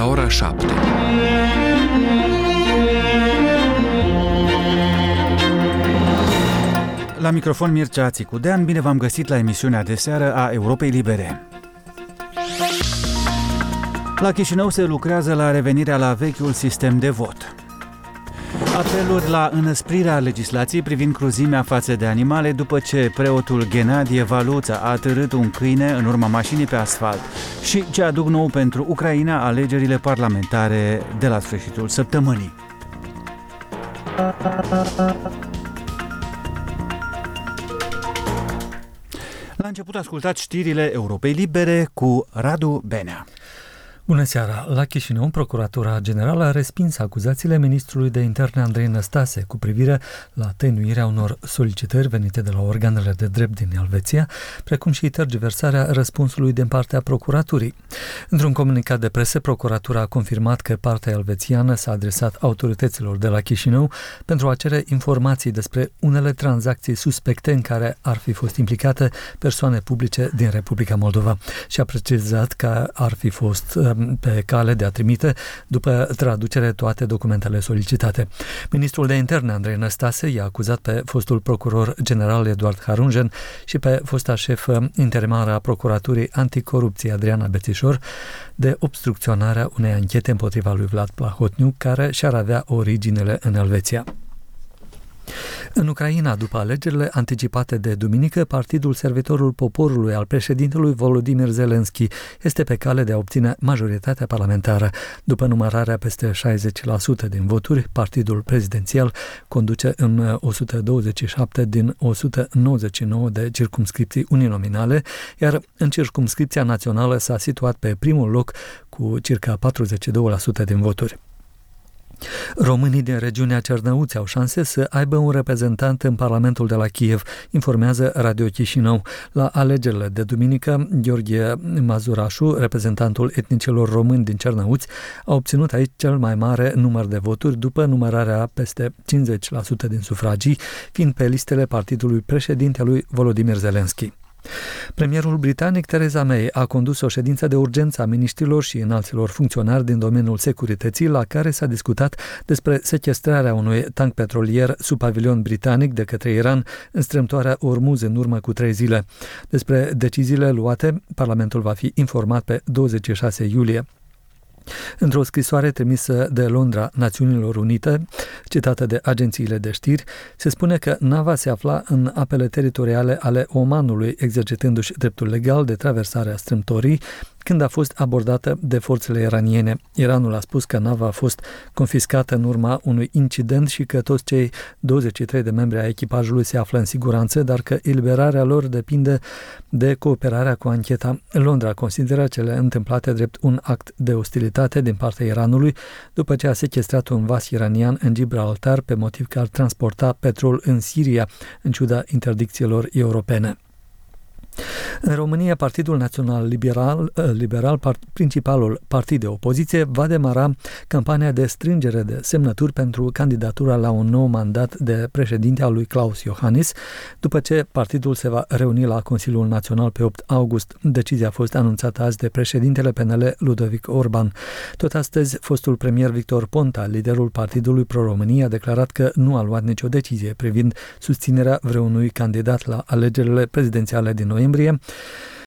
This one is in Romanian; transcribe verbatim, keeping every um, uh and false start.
la ora șapte. La microfon Mircea Țicudean, bine v-am găsit la emisiunea de seară a Europei Libere. La Chișinău se lucrează la revenirea la vechiul sistem de vot. Apeluri la înăsprirea legislației privind cruzimea față de animale după ce preotul Ghenadie Valuța a atârât un câine în urma mașinii pe asfalt și ce aduc nou pentru Ucraina alegerile parlamentare de la sfârșitul săptămânii. La început ascultați știrile Europei Libere cu Radu Benea. Bună seara! La Chișinău, Procuratura Generală a respins acuzațiile ministrului de interne Andrei Năstase cu privire la tăinuirea unor solicitări venite de la organele de drept din Elveția, precum și tergiversarea răspunsului din partea procuraturii. Într-un comunicat de presă, Procuratura a confirmat că partea elvețiană s-a adresat autorităților de la Chișinău pentru a cere informații despre unele tranzacții suspecte în care ar fi fost implicate persoane publice din Republica Moldova și a precizat că ar fi fost pe cale de a trimite după traducere toate documentele solicitate. Ministrul de interne Andrei Năstase i-a acuzat pe fostul procuror general Eduard Harungen și pe fosta șefă interimară a Procuraturii Anticorupție Adriana Bețișor de obstrucționarea unei anchete împotriva lui Vlad Plahotniuc, care și-ar avea originele în Elveția. În Ucraina, după alegerile anticipate de duminică, Partidul Servitorul Poporului al președintelui Volodymyr Zelensky este pe cale de a obține majoritatea parlamentară. După numărarea peste șaizeci la sută din voturi, partidul prezidențial conduce în o sută douăzeci și șapte din o sută nouăzeci și nouă de circumscripții uninominale, iar în circumscripția națională s-a situat pe primul loc cu circa patruzeci și doi la sută din voturi. Românii din regiunea Cernăuți au șanse să aibă un reprezentant în Parlamentul de la Kiev, informează Radio Chișinău. La alegerile de duminică, Gheorghe Mazurașu, reprezentantul etnicilor români din Cernăuți, a obținut aici cel mai mare număr de voturi după numărarea peste cincizeci la sută din sufragii, fiind pe listele partidului președintelui Volodymyr Zelensky. Premierul britanic Theresa May a condus o ședință de urgență a miniștrilor și înalților funcționari din domeniul securității, la care s-a discutat despre sechestrarea unui tank petrolier sub pavilion britanic de către Iran în strâmtoarea Ormuz în urmă cu trei zile. Despre deciziile luate, Parlamentul va fi informat pe douăzeci și șase iulie. Într-o scrisoare trimisă de Londra Națiunilor Unite, citată de agențiile de știri, se spune că nava se afla în apele teritoriale ale Omanului, exercitându-și dreptul legal de traversare a strâmtorii, când a fost abordată de forțele iraniene. Iranul a spus că nava a fost confiscată în urma unui incident și că toți cei douăzeci și trei de membri ai echipajului se află în siguranță, dar că eliberarea lor depinde de cooperarea cu ancheta. Londra consideră cele întâmplate drept un act de ostilitate din partea Iranului, după ce a sechestrat un vas iranian în Gibraltar pe motiv că ar transporta petrol în Siria, în ciuda interdicțiilor europene. În România, Partidul Național Liberal, Liberal part, principalul partid de opoziție, va demara campania de strângere de semnături pentru candidatura la un nou mandat de președinte al lui Klaus Iohannis, după ce partidul se va reuni la Consiliul Național pe opt august. Decizia a fost anunțată azi de președintele P N L Ludovic Orban. Tot astăzi, fostul premier Victor Ponta, liderul Partidului Pro-România, a declarat că nu a luat nicio decizie privind susținerea vreunui candidat la alegerile prezidențiale din noiembrie.